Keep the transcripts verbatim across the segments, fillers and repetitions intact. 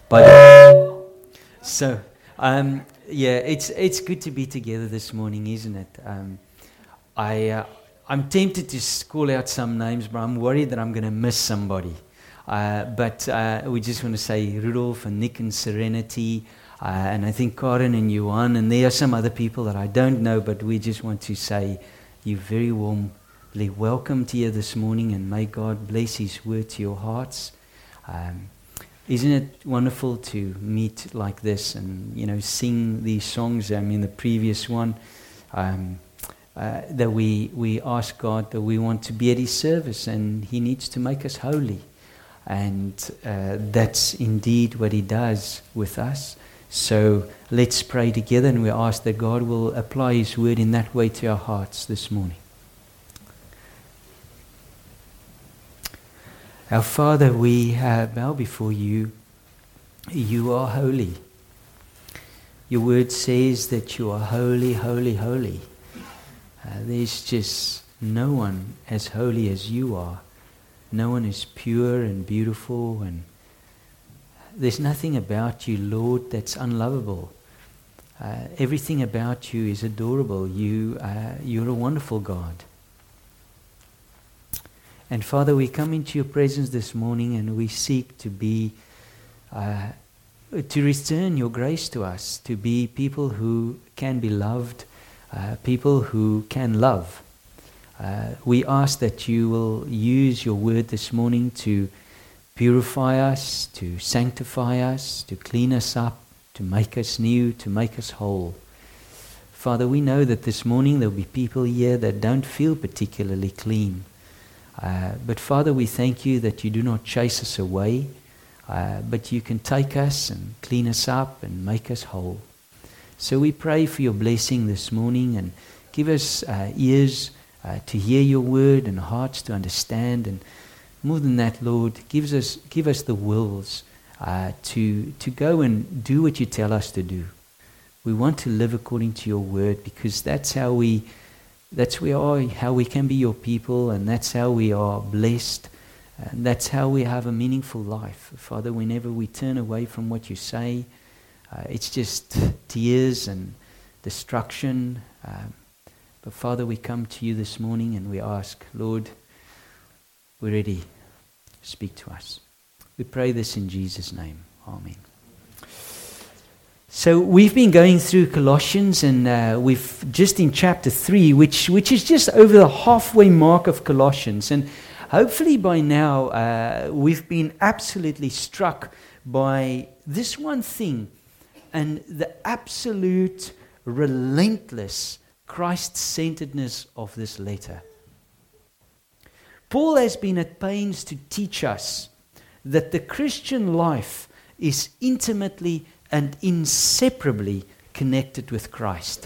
But so, um, yeah, it's it's good to be together this morning, isn't it? Um, I uh, I'm tempted to s- call out some names, but I'm worried that I'm going to miss somebody. Uh, but uh, we just want to say Rudolph and Nick and Serenity, uh, and I think Karen and Yuan, and there are some other people that I don't know, but we just want to say you're very warmly welcomed here this morning, and may God bless His word to your hearts. Um, Isn't it wonderful to meet like this and, you know, sing these songs? I mean, the previous one, um, uh, that we we ask God that we want to be at His service and He needs to make us holy. And uh, that's indeed what He does with us. So let's pray together, and we ask that God will apply His word in that way to our hearts this morning. Our Father, we uh, bow before You. You are holy. Your word says that You are holy, holy, holy. Uh, there's just no one as holy as You are. No one is pure and beautiful, and there's nothing about You, Lord, that's unlovable. Uh, everything about You is adorable. You, uh, you're a wonderful God. And Father, we come into Your presence this morning and we seek to be, uh, to return Your grace to us, to be people who can be loved, uh, people who can love. Uh, we ask that You will use Your word this morning to purify us, to sanctify us, to clean us up, to make us new, to make us whole. Father, we know that this morning there will be people here that don't feel particularly clean. Uh, but Father, we thank You that You do not chase us away, uh, but You can take us and clean us up and make us whole. So we pray for Your blessing this morning, and give us uh, ears uh, to hear Your word and hearts to understand. And more than that, Lord, give us give us the wills uh, to to go and do what You tell us to do. We want to live according to Your word, because that's how we. That's we are, how we can be Your people, and that's how we are blessed, and that's how we have a meaningful life. Father, whenever we turn away from what You say, uh, it's just tears and destruction. Um, but Father, we come to You this morning and we ask, Lord, we're ready. Speak to us. We pray this in Jesus' name. Amen. So we've been going through Colossians, and uh, we've just in chapter three, which which is just over the halfway mark of Colossians. And hopefully by now uh, we've been absolutely struck by this one thing, and the absolute relentless Christ-centeredness of this letter. Paul has been at pains to teach us that the Christian life is intimately and inseparably connected with Christ.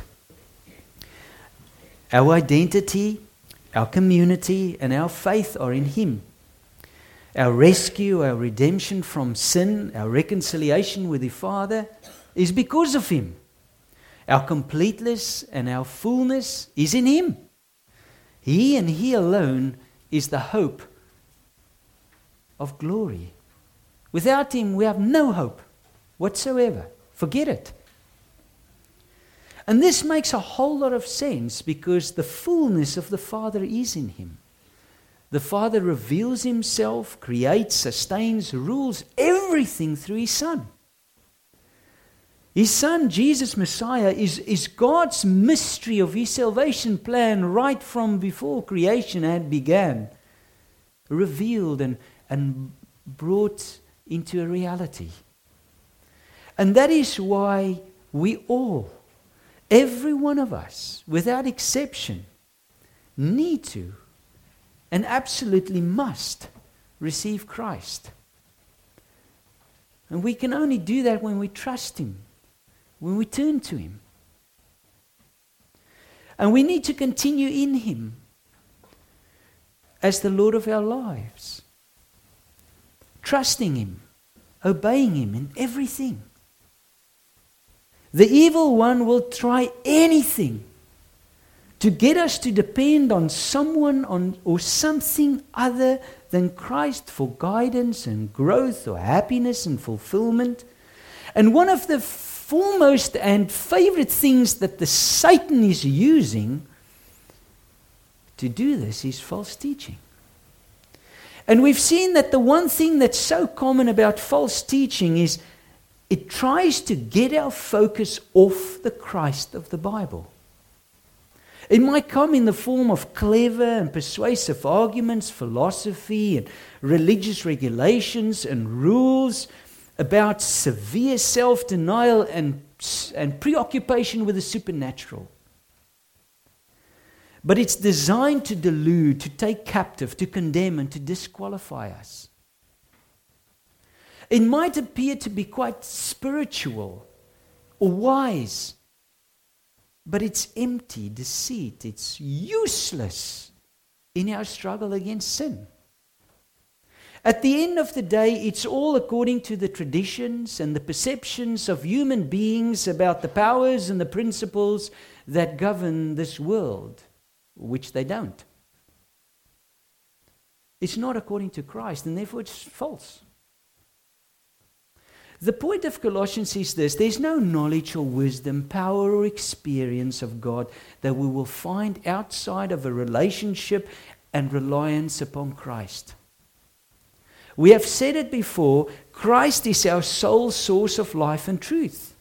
Our identity, our community, and our faith are in Him. Our rescue, our redemption from sin, our reconciliation with the Father is because of Him. Our completeness and our fullness is in Him. He and He alone is the hope of glory. Without Him, we have no hope whatsoever. Forget it. And this makes a whole lot of sense, because the fullness of the Father is in Him. The Father reveals Himself, creates, sustains, rules everything through His Son. His Son, Jesus Messiah, is, is God's mystery of His salvation plan right from before creation had began, revealed and, and brought into a reality. And that is why we all, every one of us, without exception, need to and absolutely must receive Christ. And we can only do that when we trust Him, when we turn to Him. And we need to continue in Him as the Lord of our lives, trusting Him, obeying Him in everything. The evil one will try anything to get us to depend on someone on, or something other than Christ for guidance and growth or happiness and fulfillment. And one of the foremost and favorite things that the Satan is using to do this is false teaching. And we've seen that the one thing that's so common about false teaching is it tries to get our focus off the Christ of the Bible. It might come in the form of clever and persuasive arguments, philosophy, and religious regulations and rules about severe self-denial and, and preoccupation with the supernatural. But it's designed to delude, to take captive, to condemn, and to disqualify us. It might appear to be quite spiritual or wise, but it's empty deceit. It's useless in our struggle against sin. At the end of the day, it's all according to the traditions and the perceptions of human beings about the powers and the principles that govern this world, which they don't. It's not according to Christ, and therefore it's false. The point of Colossians is this: there's no knowledge or wisdom, power or experience of God that we will find outside of a relationship and reliance upon Christ. We have said it before, Christ is our sole source of life and truth.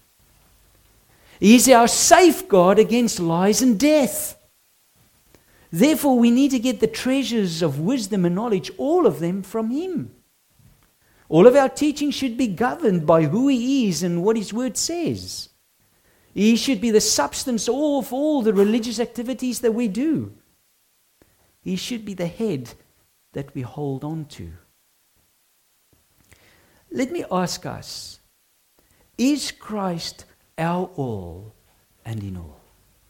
He is our safeguard against lies and death. Therefore, we need to get the treasures of wisdom and knowledge, all of them, from Him. All of our teaching should be governed by who He is and what His Word says. He should be the substance of all the religious activities that we do. He should be the head that we hold on to. Let me ask us, is Christ our all and in all?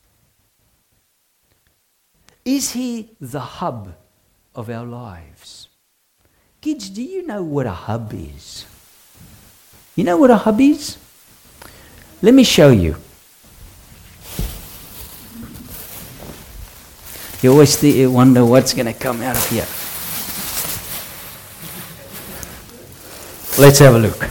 Is He the hub of our lives? Kids, do you know what a hub is? You know what a hub is? Let me show you. You always th- wonder what's going to come out of here. Let's have a look.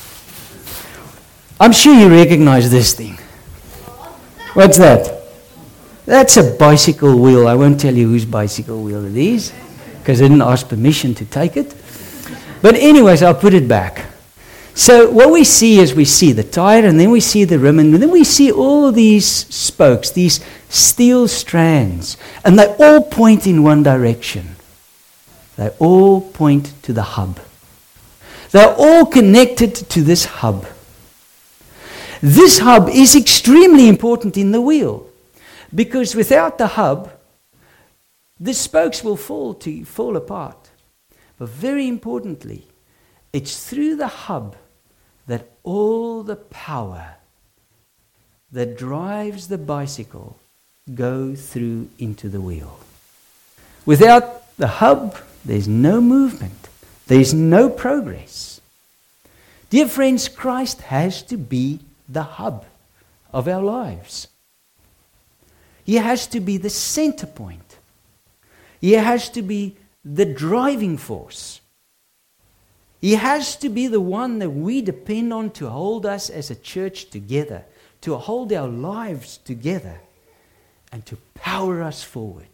I'm sure you recognize this thing. What's that? That's a bicycle wheel. I won't tell you whose bicycle wheel it is, because I didn't ask permission to take it. But anyways, I'll put it back. So what we see is we see the tire, and then we see the rim, and then we see all these spokes, these steel strands, and they all point in one direction. They all point to the hub. They're all connected to this hub. This hub is extremely important in the wheel, because without the hub, the spokes will fall to fall apart. But very importantly, it's through the hub that all the power that drives the bicycle go through into the wheel. Without the hub, there's no movement. There's no progress. Dear friends, Christ has to be the hub of our lives. He has to be the center point. He has to be the driving force. He has to be the one that we depend on to hold us as a church together, to hold our lives together, and to power us forward.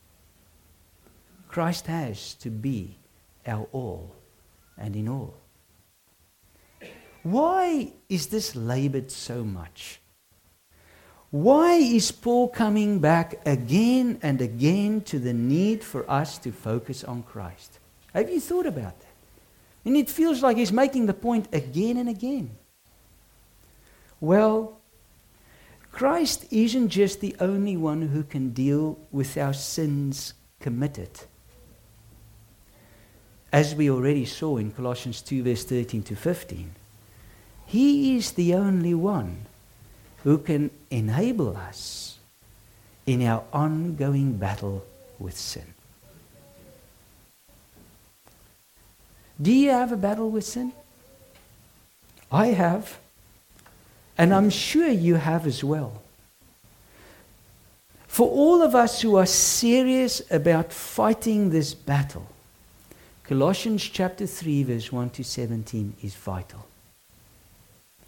Christ has to be our all and in all. Why is this labored so much? Why is Paul coming back again and again to the need for us to focus on Christ? Have you thought about that? And it feels like he's making the point again and again. Well, Christ isn't just the only one who can deal with our sins committed. As we already saw in Colossians two, verse thirteen to fifteen, He is the only one who can enable us in our ongoing battle with sin. Do you have a battle with sin? I have. And I'm sure you have as well. For all of us who are serious about fighting this battle, Colossians chapter three, verse one to seventeen is vital.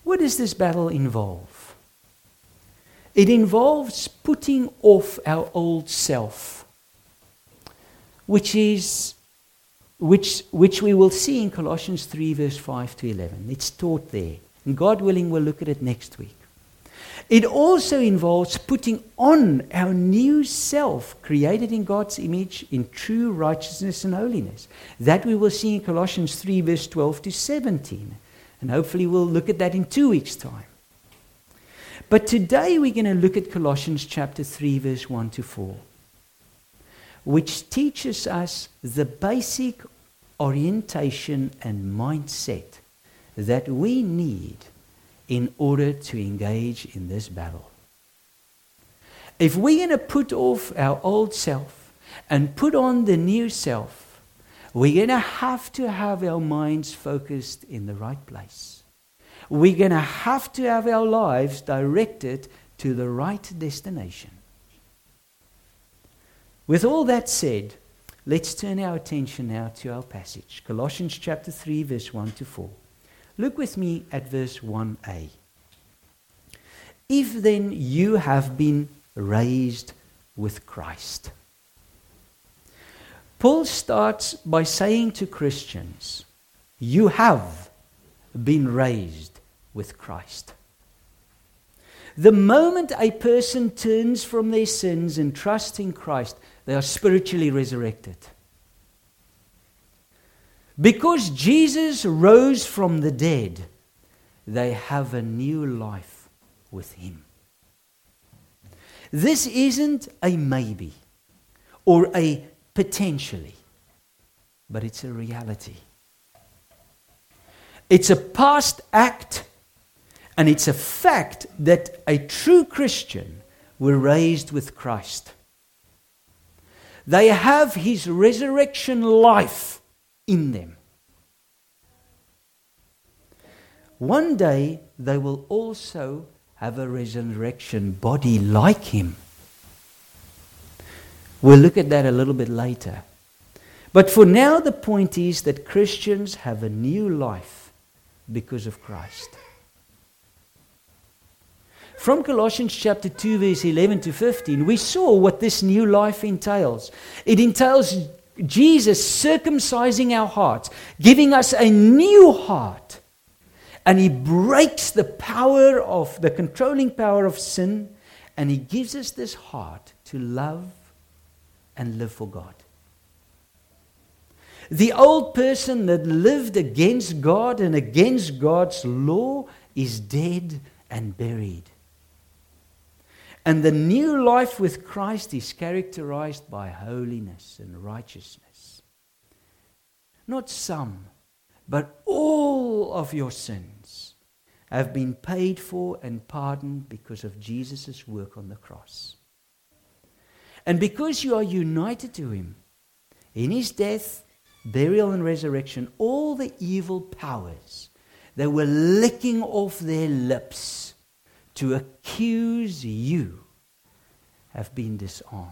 What does this battle involve? It involves putting off our old self, which is which which we will see in Colossians three, verse five to eleven. It's taught there. And God willing, we'll look at it next week. It also involves putting on our new self, created in God's image, in true righteousness and holiness. That we will see in Colossians three, verse twelve to seventeen. And hopefully we'll look at that in two weeks' time. But today we're going to look at Colossians chapter three, verse one to four, which teaches us the basic orientation and mindset that we need in order to engage in this battle. If we're going to put off our old self and put on the new self, we're going to have to have our minds focused in the right place. We're going to have to have our lives directed to the right destination. With all that said, let's turn our attention now to our passage. Colossians chapter three, verse one to four. Look with me at verse one a. If then you have been raised with Christ. Paul starts by saying to Christians, you have been raised with Christ. The moment a person turns from their sins and trusts in Christ, they are spiritually resurrected. Because Jesus rose from the dead, they have a new life with Him. This isn't a maybe or a potentially, but it's a reality. It's a past act, and it's a fact that a true Christian were raised with Christ. They have His resurrection life in them. One day they will also have a resurrection body like Him. We'll look at that a little bit later. But for now, the point is that Christians have a new life because of Christ. From Colossians chapter two, verse eleven to fifteen, we saw what this new life entails. It entails Jesus circumcising our hearts, giving us a new heart. And He breaks the power of, the controlling power of sin, and He gives us this heart to love and live for God. The old person that lived against God and against God's law is dead and buried. And the new life with Christ is characterized by holiness and righteousness. Not some, but all of your sins have been paid for and pardoned because of Jesus' work on the cross. And because you are united to Him, in His death, burial and resurrection, all the evil powers that were licking off their lips to accuse you have been disarmed.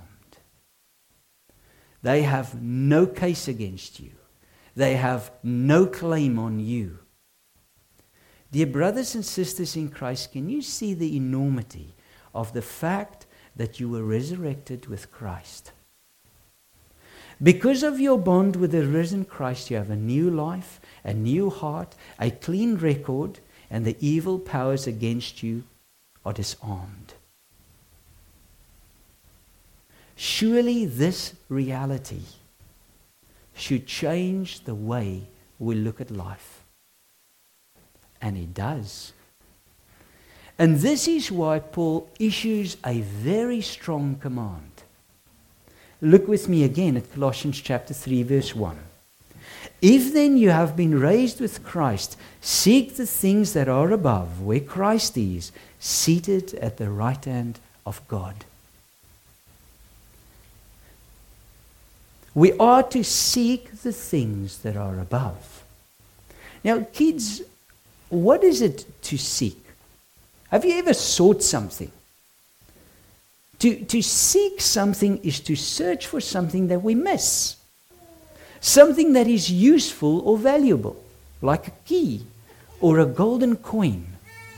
They have no case against you. They have no claim on you. Dear brothers and sisters in Christ, can you see the enormity of the fact that you were resurrected with Christ? Because of your bond with the risen Christ, you have a new life, a new heart, a clean record, and the evil powers against you are disarmed. Surely this reality should change the way we look at life. And it does. And this is why Paul issues a very strong command. Look with me again at Colossians chapter three, verse one. If then you have been raised with Christ, seek the things that are above, where Christ is, seated at the right hand of God. We are to seek the things that are above. Now, kids, what is it to seek? Have you ever sought something? To, to seek something is to search for something that we miss. Something that is useful or valuable, like a key or a golden coin.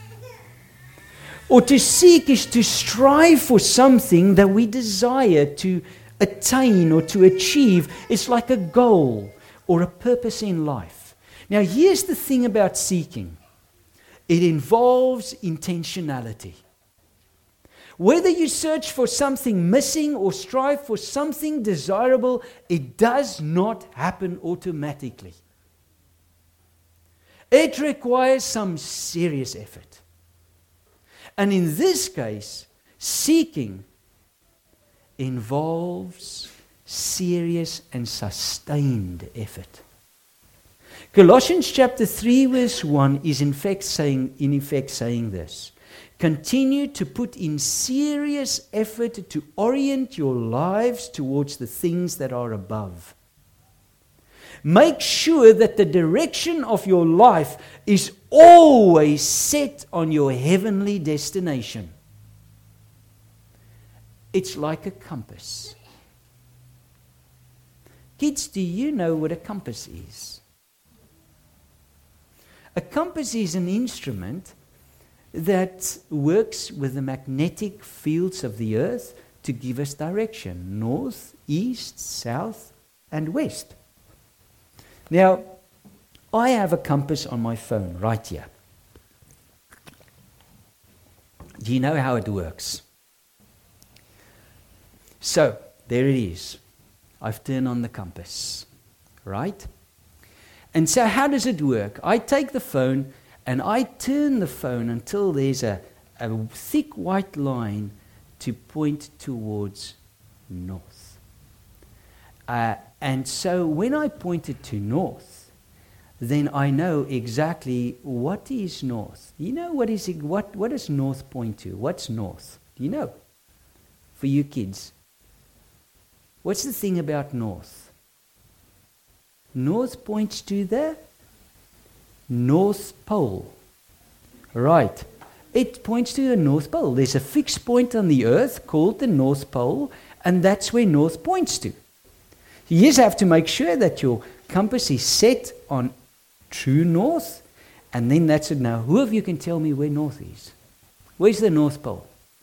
Or to seek is to strive for something that we desire to attain or to achieve. It's like a goal or a purpose in life. Now, here's the thing about seeking. It involves intentionality. Whether you search for something missing or strive for something desirable, it does not happen automatically. It requires some serious effort. And in this case, seeking involves serious and sustained effort. Colossians chapter three verse one is in fact saying, in effect saying this. Continue to put in serious effort to orient your lives towards the things that are above. Make sure that the direction of your life is always set on your heavenly destination. It's like a compass. Kids, do you know what a compass is? A compass is an instrument that works with the magnetic fields of the earth to give us direction, north, east, south, and west. Now, I have a compass on my phone right here. Do you know how it works? So, there it is. I've turned on the compass, right? And so how does it work? I take the phone and I turn the phone until there's a, a thick white line to point towards north. Uh, and so when I point it to north, then I know exactly what is north. You know what is it, what what does north point to? What's north? Do you know? For you kids. What's the thing about north? North points to the North Pole. Right. It points to the North Pole. There's a fixed point on the earth called the North Pole, and that's where north points to. You just have to make sure that your compass is set on true north, and then that's it. Now, who of you can tell me where north is? Where's the North Pole?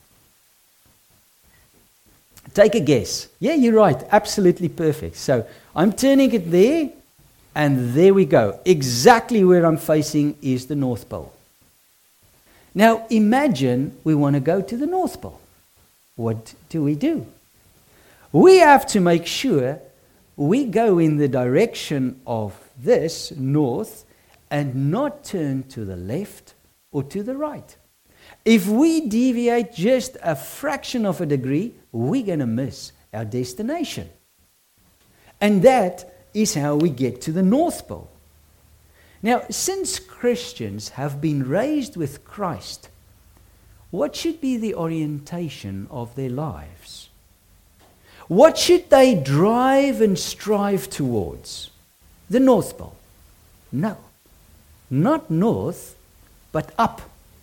Take a guess. Yeah, you're right. Absolutely perfect. So I'm turning it there, and there we go. Exactly where I'm facing is the North Pole. Now imagine we want to go to the North Pole. What do we do? We have to make sure we go in the direction of this, north, and not turn to the left or to the right. If we deviate just a fraction of a degree, we're going to miss our destination. And that is how we get to the North Pole. Now, since Christians have been raised with Christ, what should be the orientation of their lives? What should they drive and strive towards? The North Pole? No. Not north, but up.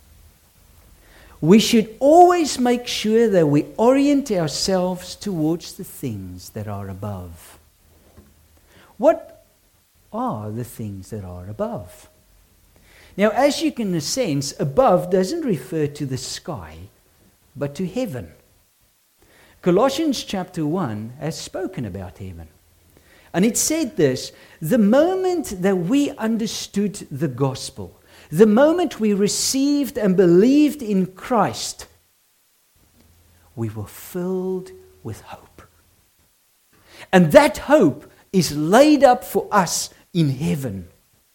We should always make sure that we orient ourselves towards the things that are above. What are the things that are above? Now, as you can sense, above doesn't refer to the sky, but to heaven. Colossians chapter one has spoken about heaven. And it said this: the moment that we understood the gospel, the moment we received and believed in Christ, we were filled with hope. And that hope is laid up for us in heaven.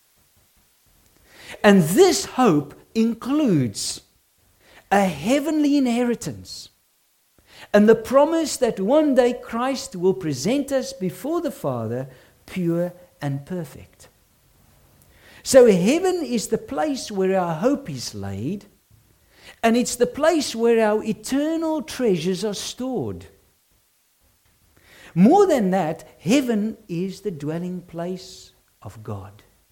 And this hope includes a heavenly inheritance and the promise that one day Christ will present us before the Father pure and perfect. So heaven is the place where our hope is laid, and it's the place where our eternal treasures are stored. More than that, heaven is the dwelling place of God.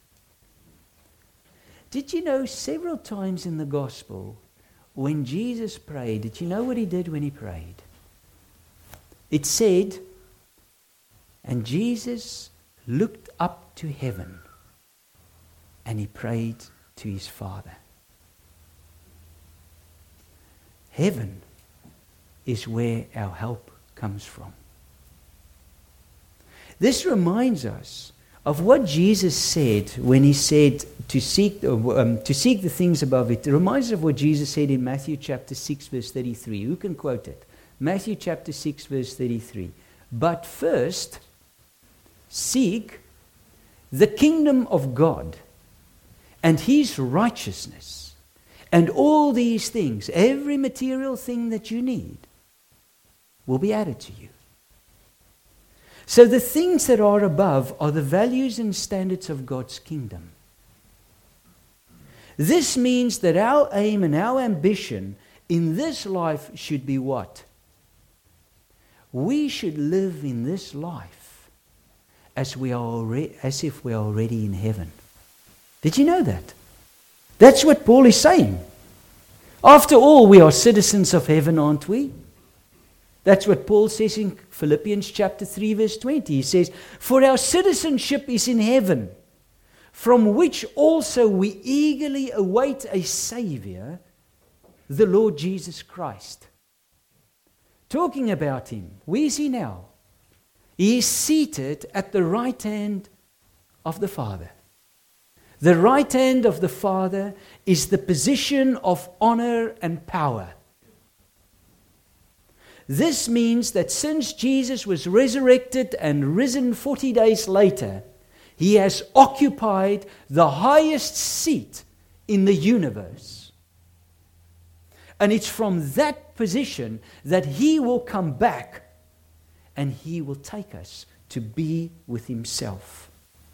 Did you know several times in the gospel, when Jesus prayed, did you know what he did when he prayed? It said, and Jesus looked up to heaven and he prayed to his Father. Heaven is where our help comes from. This reminds us of what Jesus said when he said to seek, um, to seek the things above it. It reminds us of what Jesus said in Matthew chapter six verse thirty-three. Who can quote it? Matthew chapter six verse thirty-three. But first, seek the kingdom of God and his righteousness, and all these things, every material thing that you need, will be added to you. So the things that are above are the values and standards of God's kingdom. This means that our aim and our ambition in this life should be what? We should live in this life as we are already, as if we are already in heaven. Did you know that? That's what Paul is saying. After all, we are citizens of heaven, aren't we? That's what Paul says in Philippians chapter three verse twenty. He says, "For our citizenship is in heaven, from which also we eagerly await a Savior, the Lord Jesus Christ." Talking about him, where is he now? He is seated at the right hand of the Father. The right hand of the Father is the position of honor and power. This means that since Jesus was resurrected and risen forty days later, he has occupied the highest seat in the universe. And it's from that position that he will come back and he will take us to be with himself.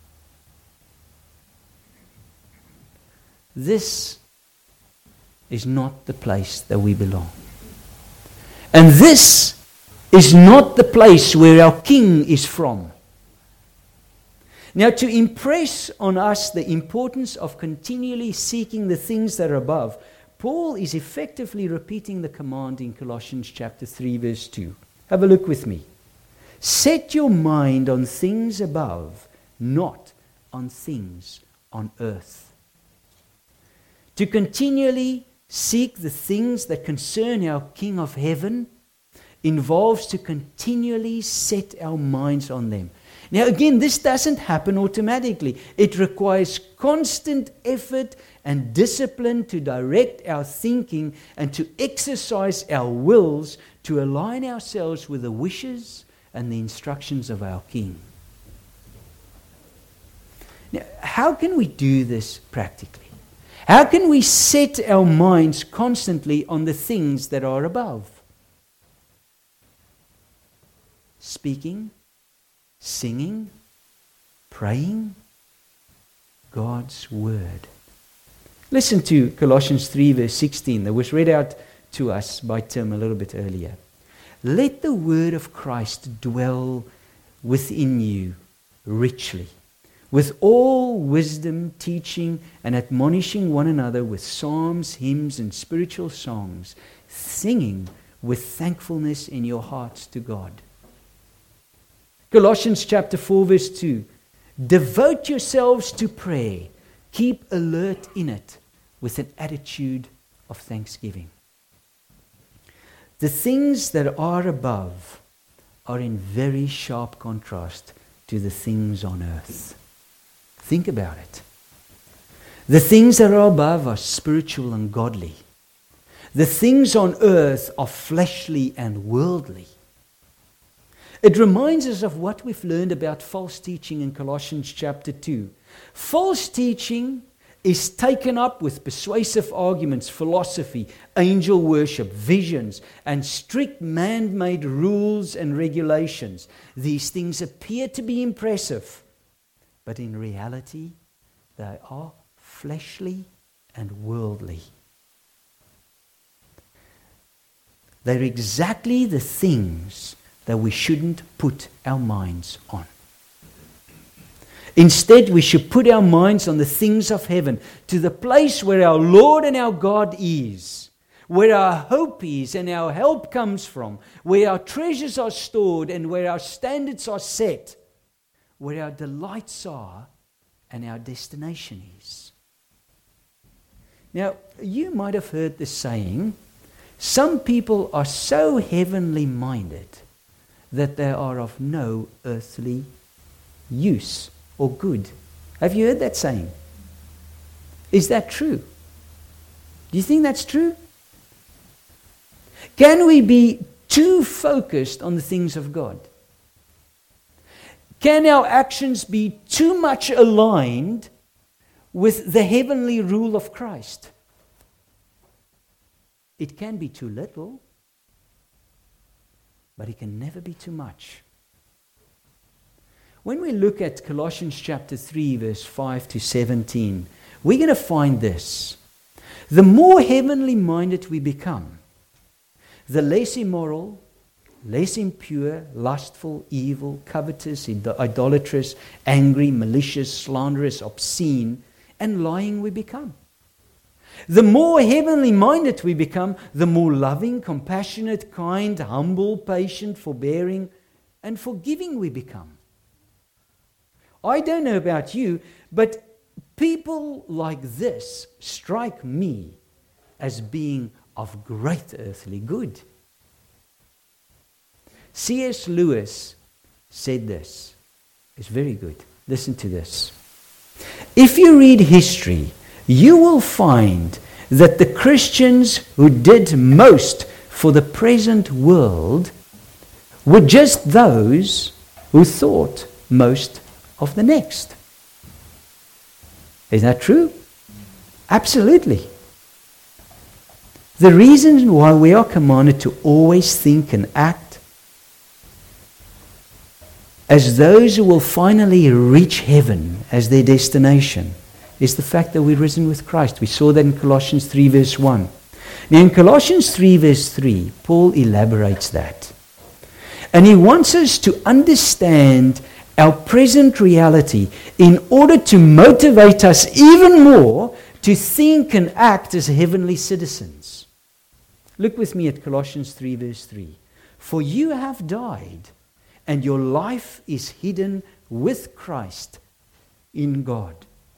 This is not the place that we belong. And this is not the place where our King is from. Now, to impress on us the importance of continually seeking the things that are above, Paul is effectively repeating the command in Colossians chapter three verse two. Have a look with me. Set your mind on things above, not on things on earth. To continually seek the things that concern our King of heaven involves to continually set our minds on them. Now again, this doesn't happen automatically. It requires constant effort and discipline to direct our thinking and to exercise our wills to align ourselves with the wishes and the instructions of our King. Now, how can we do this practically? How can we set our minds constantly on the things that are above? Speaking, singing, praying God's word. Listen to Colossians three verse sixteen that was read out to us by Tim a little bit earlier. Let the word of Christ dwell within you richly, with all wisdom, teaching and admonishing one another with psalms, hymns and spiritual songs, singing with thankfulness in your hearts to God. Colossians chapter four verse two. Devote yourselves to prayer. Keep alert in it with an attitude of thanksgiving. The things that are above are in very sharp contrast to the things on earth. Think about it. The things that are above are spiritual and godly. The things on earth are fleshly and worldly. It reminds us of what we've learned about false teaching in Colossians chapter two. False teaching is taken up with persuasive arguments, philosophy, angel worship, visions, and strict man-made rules and regulations. These things appear to be impressive, but in reality, they are fleshly and worldly. They're exactly the things that we shouldn't put our minds on. Instead, we should put our minds on the things of heaven, to the place where our Lord and our God is, where our hope is and our help comes from, where our treasures are stored and where our standards are set, where our delights are and our destination is. Now, you might have heard the saying, Some people are so heavenly minded that they are of no earthly use or good. Have you heard that saying? Is that true? Do you think that's true? Can we be too focused on the things of God? Can our actions be too much aligned with the heavenly rule of Christ? It can be too little, but it can never be too much. When we look at Colossians chapter three, verse five to seventeen, we're going to find this. The more heavenly minded we become, the less immoral, less impure, lustful, evil, covetous, idolatrous, angry, malicious, slanderous, obscene, and lying we become. The more heavenly minded we become, the more loving, compassionate, kind, humble, patient, forbearing, and forgiving we become. I don't know about you, but people like this strike me as being of great earthly good. C S Lewis said this. It's very good. Listen to this. If you read history, you will find that the Christians who did most for the present world were just those who thought most of the next. Is that true? Absolutely. The reason why we are commanded to always think and act as those who will finally reach heaven as their destination is the fact that we're risen with Christ. We saw that in Colossians three verse one. Now in Colossians three verse three, Paul elaborates that. And he wants us to understand our present reality in order to motivate us even more to think and act as heavenly citizens. Look with me at Colossians three verse three. For you have died, and your life is hidden with Christ in God.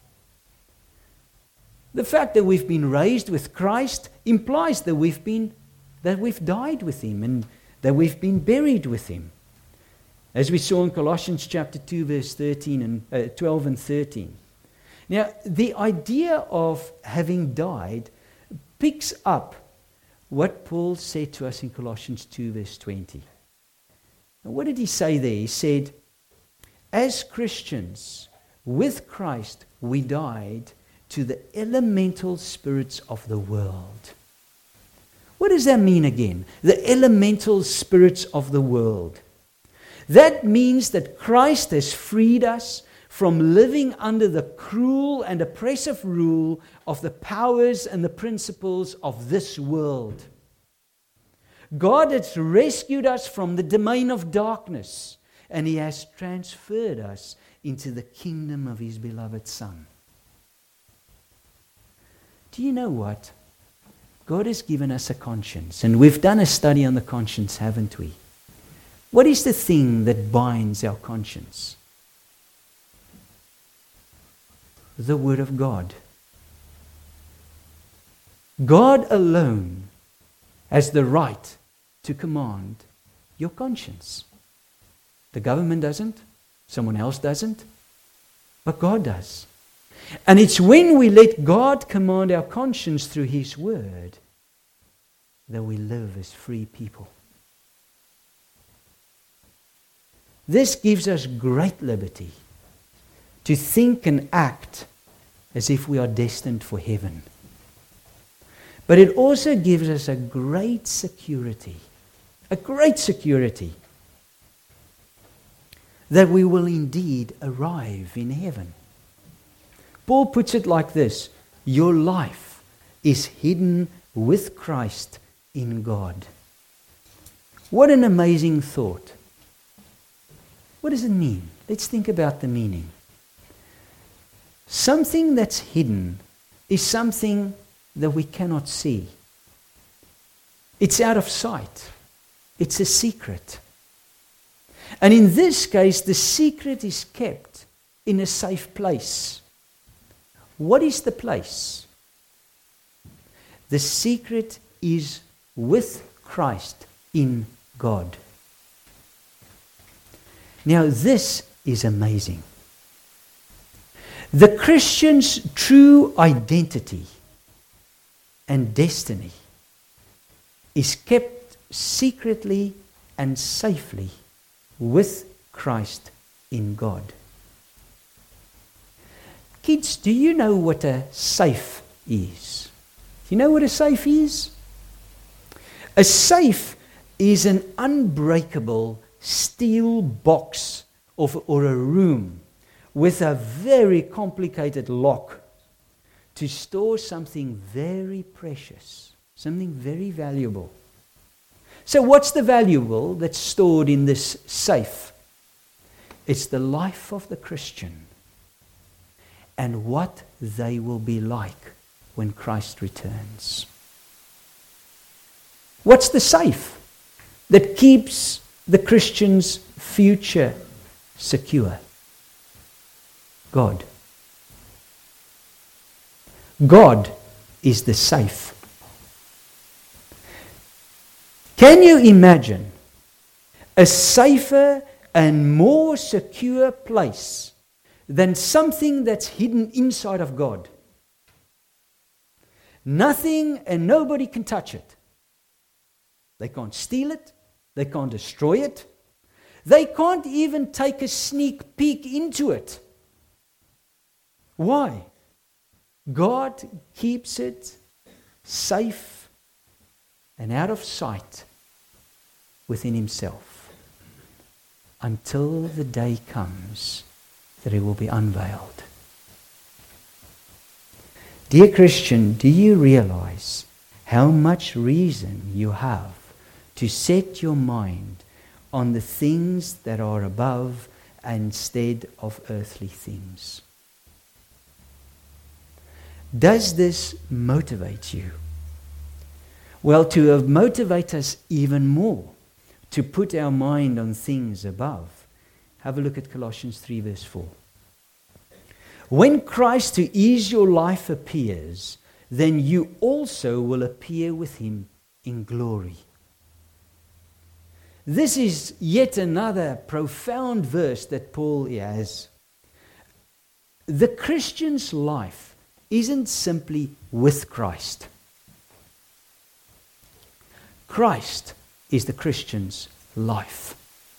The fact that we've been raised with Christ implies that we've been that we've died with Him and that we've been buried with Him. As we saw in Colossians chapter two, verse thirteen and uh, twelve and thirteen. Now, the idea of having died picks up what Paul said to us in Colossians two, verse twenty. And what did he say there? He said, as Christians, with Christ, we died to the elemental spirits of the world. What does that mean again? The elemental spirits of the world. That means that Christ has freed us from living under the cruel and oppressive rule of the powers and the principles of this world. God has rescued us from the domain of darkness, and He has transferred us into the kingdom of His beloved Son. Do you know what? God has given us a conscience, and we've done a study on the conscience, haven't we? What is the thing that binds our conscience? The Word of God. God alone has the right to command your conscience. The government doesn't, someone else doesn't, but God does. And it's when we let God command our conscience through His Word that we live as free people. This gives us great liberty to think and act as if we are destined for heaven. But it also gives us a great security, a great security that we will indeed arrive in heaven. Paul puts it like this: your life is hidden with Christ in God. What an amazing thought. What does it mean? Let's think about the meaning. Something that's hidden is something that we cannot see. It's out of sight. It's a secret. And in this case, the secret is kept in a safe place. What is the place? The secret is with Christ in God. Now this is amazing. The Christian's true identity and destiny is kept secretly and safely with Christ in God. Kids, do you know what a safe is? Do you know what a safe is? A safe is an unbreakable steel box of, or a room with a very complicated lock to store something very precious, something very valuable. So what's the valuable that's stored in this safe? It's the life of the Christian and what they will be like when Christ returns. What's the safe that keeps the Christian's future secure? God. God is the safe. Can you imagine a safer and more secure place than something that's hidden inside of God? Nothing and nobody can touch it. They can't steal it. They can't destroy it. They can't even take a sneak peek into it. Why? God keeps it safe and out of sight within Himself until the day comes that it will be unveiled. Dear Christian, do you realize how much reason you have to set your mind on the things that are above instead of earthly things? Does this motivate you? Well, to motivate us even more, to put our mind on things above, have a look at Colossians three verse four. When Christ, who is your life, appears, then you also will appear with Him in glory. This is yet another profound verse that Paul has. The Christian's life isn't simply with Christ. Christ is the Christian's life.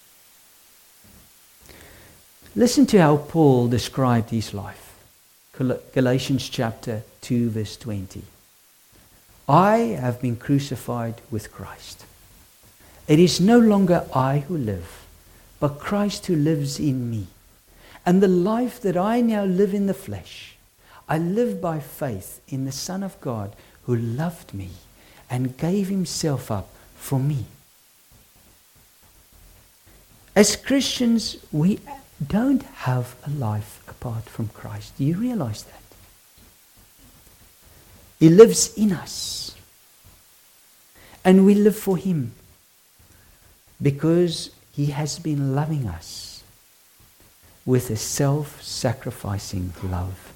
Listen to how Paul described his life. Galatians chapter two verse twenty. I have been crucified with Christ. It is no longer I who live, but Christ who lives in me. And the life that I now live in the flesh, I live by faith in the Son of God who loved me and gave Himself up for me. As Christians, we don't have a life apart from Christ. Do you realize that? He lives in us. And we live for Him because He has been loving us with a self-sacrificing love.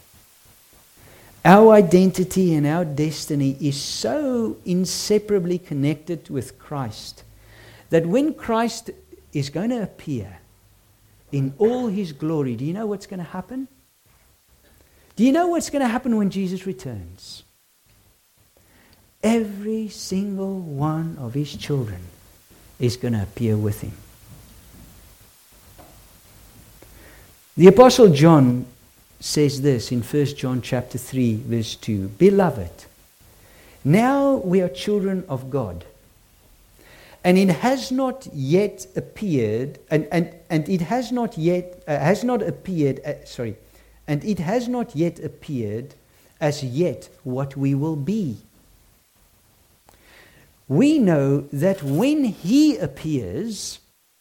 Our identity and our destiny is so inseparably connected with Christ that when Christ is going to appear in all His glory, do you know what's going to happen? Do you know what's going to happen when Jesus returns? Every single one of His children is going to appear with Him. The Apostle John says this in First John chapter three verse two. Beloved, now we are children of God, and it has not yet appeared, and, and, and it has not yet uh, has not appeared. Uh, sorry, and it has not yet appeared as yet what we will be. We know that when He appears,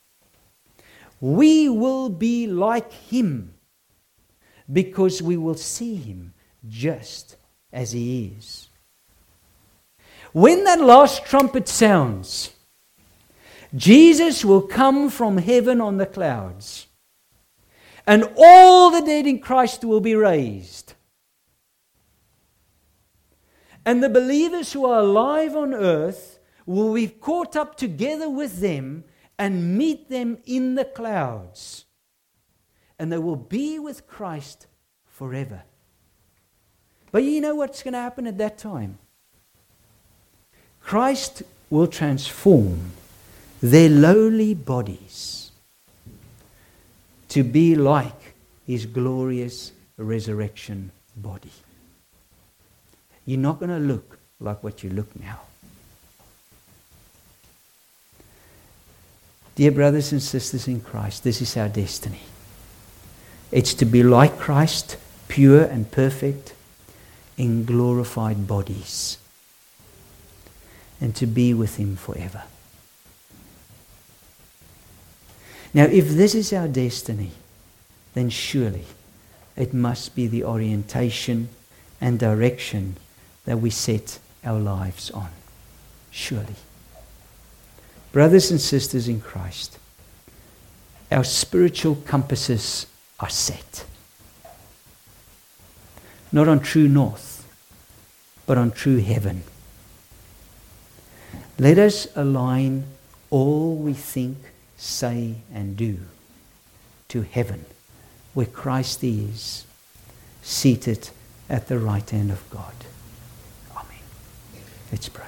we will be like Him, because we will see Him just as He is. When that last trumpet sounds, Jesus will come from heaven on the clouds, and all the dead in Christ will be raised. And the believers who are alive on earth will be caught up together with them and meet them in the clouds. And they will be with Christ forever. But you know what's going to happen at that time? Christ will transform their lowly bodies to be like His glorious resurrection body. You're not going to look like what you look now. Dear brothers and sisters in Christ, this is our destiny. It's to be like Christ, pure and perfect, in glorified bodies, and to be with Him forever. Now, if this is our destiny, then surely it must be the orientation and direction that we set our lives on. Surely. Brothers and sisters in Christ, our spiritual compasses are set. Not on true north, but on true heaven. Let us align all we think, say, and do to heaven, where Christ is, seated at the right hand of God. Amen. Let's pray.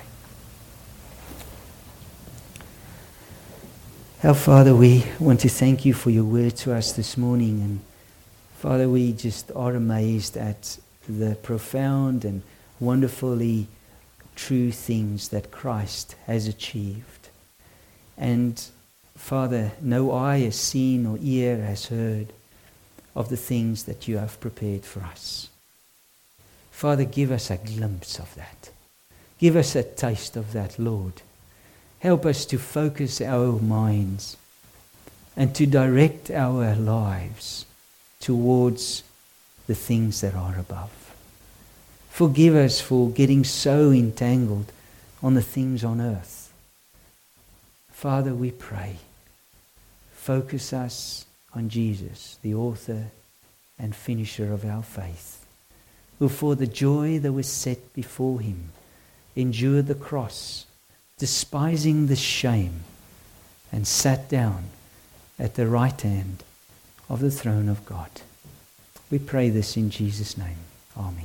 Our Father, we want to thank You for Your word to us this morning. And Father, we just are amazed at the profound and wonderfully true things that Christ has achieved. And Father, no eye has seen or ear has heard of the things that You have prepared for us. Father, give us a glimpse of that. Give us a taste of that, Lord. Help us to focus our minds and to direct our lives towards the things that are above. Forgive us for getting so entangled on the things on earth. Father, we pray, focus us on Jesus, the author and finisher of our faith, who for the joy that was set before Him endured the cross, despising the shame, and sat down at the right hand of the throne of God. We pray this in Jesus' name. Amen.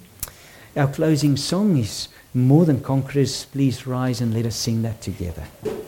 Our closing song is More Than Conquerors. Please rise and let us sing that together.